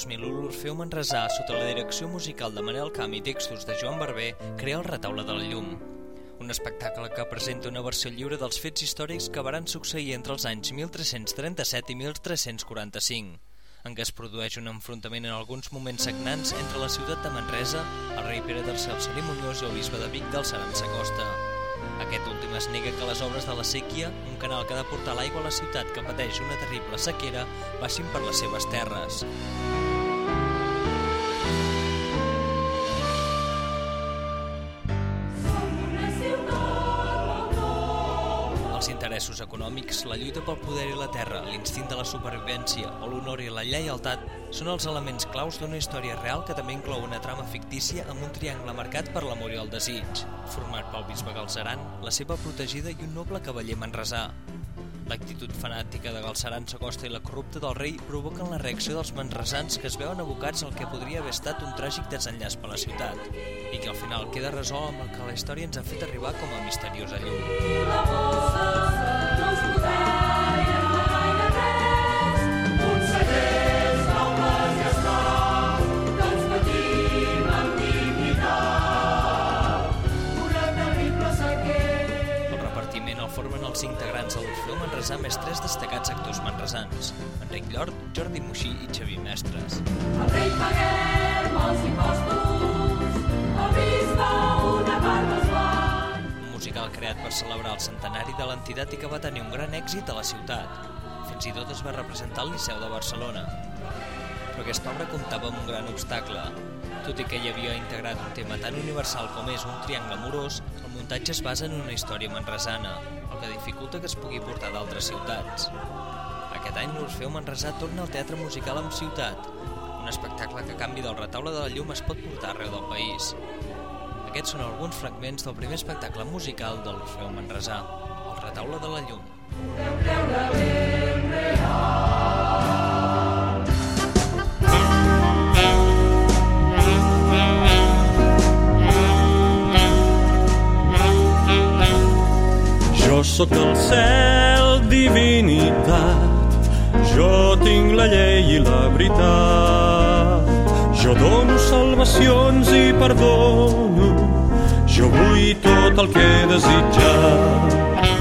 2001, l'Orfeó Manresà, sota la direcció musical de Manel Camp i textos de Joan Barber, crea el Retaule de la Llum. Un espectacle que presenta una versió lliure dels fets històrics que varen succeir entre els anys 1337 i 1345, en què es produeix un enfrontament en alguns moments sagnants entre la ciutat de Manresa, el rei Pere III el Cerimoniós i el bisbe de Vic d'Alçaran s'acosta. Aquest últim es nega que les obres de la séquia, un canal que ha de portar l'aigua a la ciutat que pateix una terrible sequera, passin per les seves terres. Els interessos econòmics, la lluita pel poder i la terra, l'instint de la supervivència o l'honor i la lleialtat són els elements claus d'una història real que també inclou una trama fictícia amb un triangle marcat per l'amor i el desig, format pel bisbe Galceran, la seva protegida i un noble cavaller manresà. L'actitud fanàtica de Galceran s'acosta i la corrupta del rei provoquen la reacció dels manresans que es veuen abocats al que podria haver estat un tràgic desenllaç per la ciutat i que al final queda resolt amb el que la història ens ha fet arribar com a misteriosa llum. Formen els integrants de l'Orfeó Manresà més 3 destacats actors manresans, Enric Llort, Jordi Moixí i Xavier Mestres. Al rei paguem els impostos, al bisbe una part dels guanys. Un musical creat per celebrar el centenari de l'entitat i que va tenir un gran èxit a la ciutat. Fins i tot es va representar al Liceu de Barcelona. Però aquesta obra comptava amb un gran obstacle. Tot i que hi havia integrat un tema tan universal com és un triangle amorós, el muntatge es basa en una història manresana, el que dificulta que es pugui portar d'altres ciutats. Aquest any l'Orfeó Manresà torna al teatre musical amb Ciutat, un espectacle que a canvi del Retaule de la Llum es pot portar arreu del país. Aquests són alguns fragments del primer espectacle musical de l'Orfeó Manresà, el Retaule de la Llum. Podeu creure ben real. Jo sóc el cel, divinitat, jo tinc la llei i la veritat. Jo dono salvacions i perdono, jo vull tot el que he desitjat.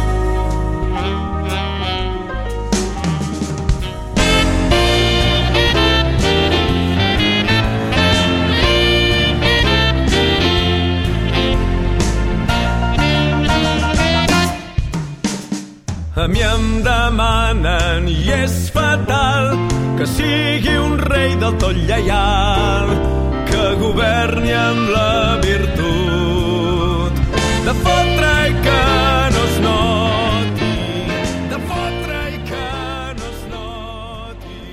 A mi em demanen, i és fatal, que sigui un rei del tot lleial, que governi amb la virtut de fotre i que no es noti, de fotre i que no es noti.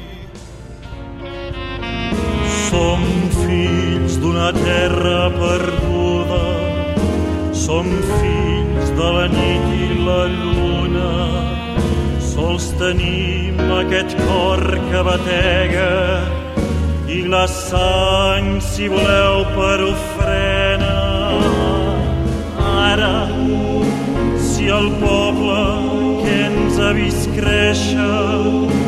Som fills d'una terra perduda, som fills de la nit i la lluna, sols tenim aquest cor que batega i la sang, si voleu, per ofrena. Ara, si el poble que ens ha vist créixer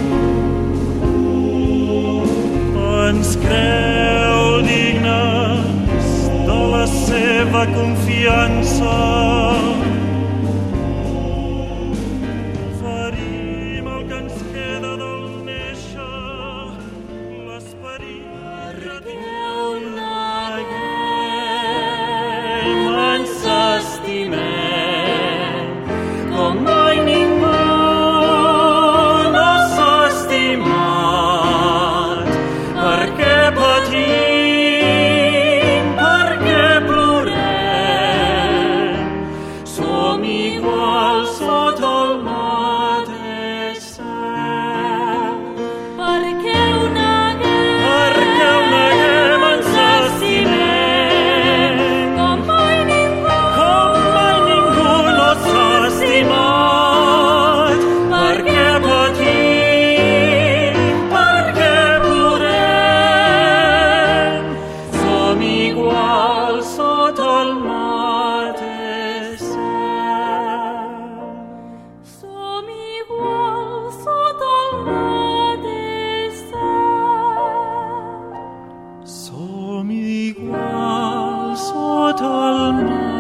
ens creu dignes de la seva confiança, al mar.